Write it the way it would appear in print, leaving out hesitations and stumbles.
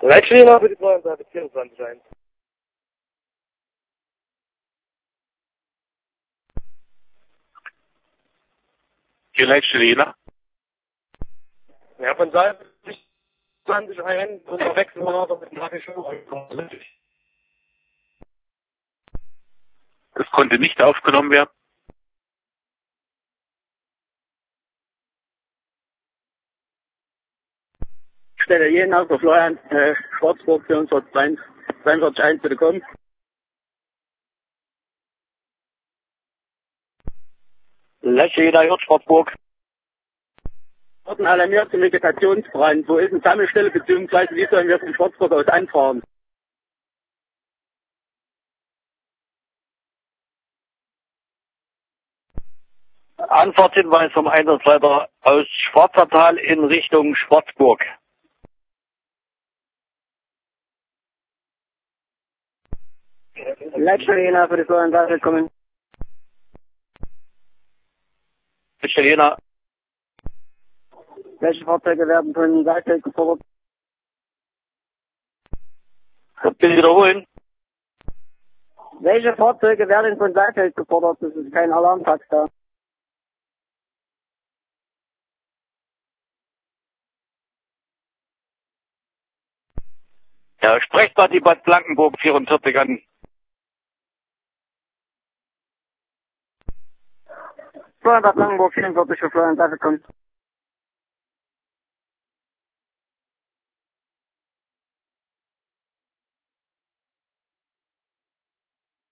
Leitstelle für die Florian-Seite 24.1. Hier Leitstelle Jena. Ja, von Seite 20.1 und wechseln wir noch mit dem Tagesschau. Das konnte nicht aufgenommen werden. Stelle Jena für Florian, Schwarzburg 42.1 bitte kommen. Letzte Jena J Schwarzburg. Wurden alarmiert zum Vegetationsbrand. Wo ist eine Sammelstelle, beziehungsweise wie sollen wir von Schwarzburg aus anfahren? Anfahrtshinweis vom Einsatzleiter aus Schwarzertal in Richtung Schwarzburg. Leitstelle Jena für die Florian-Seite kommen. Letzte Jena. Welche Fahrzeuge werden von Saalfeld gefordert? Bitte wiederholen. Welche Fahrzeuge werden von Saalfeld gefordert? Das ist kein Alarmfax da. Ja, sprecht mal die Bad Blankenburg 44 an. Florian Bad Blankenburg 44 für Florian-Seite kommen.